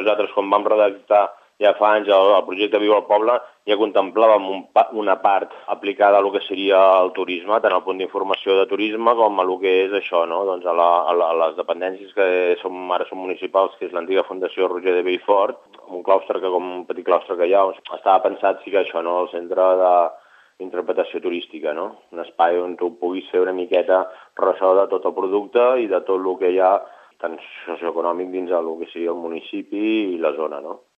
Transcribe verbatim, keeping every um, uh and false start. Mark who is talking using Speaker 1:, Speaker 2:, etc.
Speaker 1: nosaltres, quan vam redactar ja fa anys el, el projecte Viu al Poble, ja contemplàvem un, una part aplicada a lo que seria el turisme, tant al punt d'informació de turisme com a lo que és això, no? Doncs a, la, a, la, a les dependències que som, ara són municipals, que és l'antiga Fundació Roger de Bellfort, un claustre que, com un petit claustre que hi ha, estava pensat sí que això, no? El centre d'interpretació turística, no? Un espai on tu puguis fer una miqueta ressò de tot el producte i de tot el que hi ha, tant socioeconòmic dins del que sigui el municipi i la zona, no?